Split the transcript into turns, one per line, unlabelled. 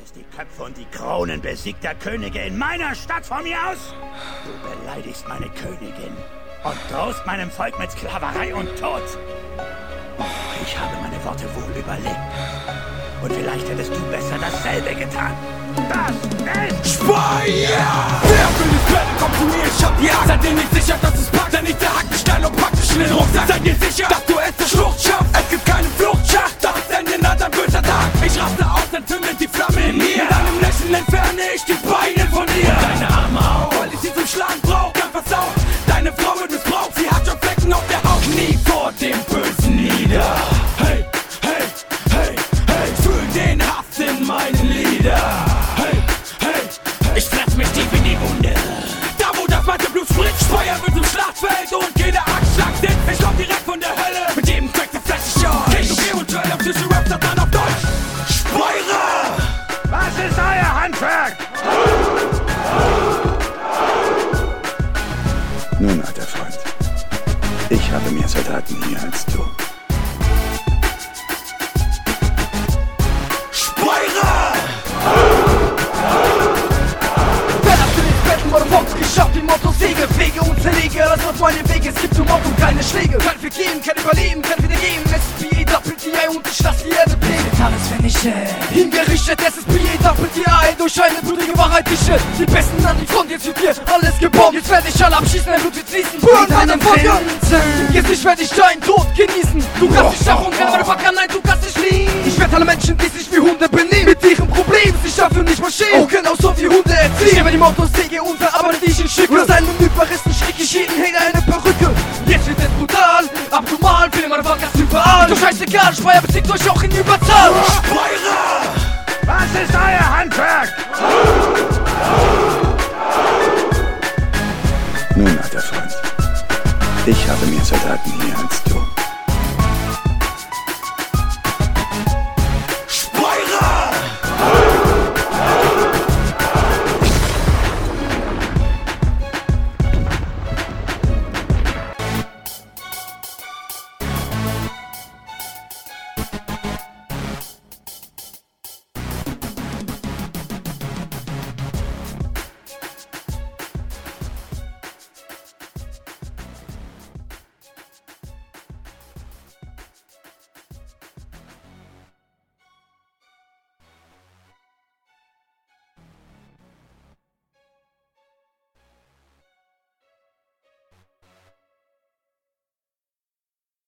reißt die Köpfe und die Kronen besiegter Könige in meiner Stadt von mir aus? Du beleidigst meine Königin und drohst meinem Volk mit Sklaverei und Tod. Oh, ich habe meine Worte wohl überlegt. Und vielleicht hättest du besser dasselbe getan. Das ist
Speyer! Wer will das Battle, kommt zu mir, ich hab die Angst. Seid ihr nicht sicher, dass es packt? Denn ich zerhack dich schnell und praktisch in den Rucksack. Seid ihr sicher, dass du es zur Schlucht schaffst? Es gibt keine Fluchtschacht, das Ende nach ein böser Tag. Ich raste aus, entzündet die Flamme in mir. Mit deinem Lächeln entferne ich die Beine von dir. Und deine Arme auch, weil ich sie zum Schlagen brauch. Ganz versaut, deine Frau wird missbraucht. Sie hat schon Flecken auf der Haut. Knie vor dem Bösen nieder. Hey, hey, hey, hey, fühl den Hass in meinen Liedern.
Ich fress mich tief in die Wunde.
Da wo das meiste Blut spricht, Speyer wird zum Schlachtfeld und jeder Axtschlag sitzt. Ich komm direkt von der Hölle, mit jedem Track der Fläche schon. King of eventuell auf Tische Rap, das dann auf Deutsch. Speyer!
Was ist euer Handwerk? Nun, alter Freund, ich habe mehr Soldaten hier als du.
Geschafft, die Motto Siege, fege und zerlege, das auf meinem Weg, es gibt zum Motto keine Schläge. Kein Vergehen, kein Überleben, kein Wiedergeben, es ist BA Doppel TI und ich lass die Erde blähen. Alles vernichtet, hingerichtet, es ist BA Doppel TI, durch eine blutige Wahrheit geschützt. Die Besten an die Front, jetzt wird hier alles gebombt. Jetzt werde ich alle abschießen, dein Blut wird fließen. Burn deinem Feuer, jetzt ich werde ich deinen Tod genießen. Du kannst nicht schaffen, keine Motherfucker, nein, du kannst nicht fliehen. Ich werde alle Menschen, die sich wie Hunde benehmen, mit ihrem Problem, sie schaffen nicht marschieren. Auch genauso wie Hunde erziehen. Ich die Mottos Säge und verarbeite die ich in Schicke. Oder seinen Überresten schicke ich jeden Hänger eine Perücke. Jetzt wird es brutal, abnormal, will man Podcast überall. Doch scheißegal, Speyer besiegt euch auch in Überzahl.
Speyer!
Was ist euer Handwerk? Nun, alter Freund, ich habe mehr Soldaten hier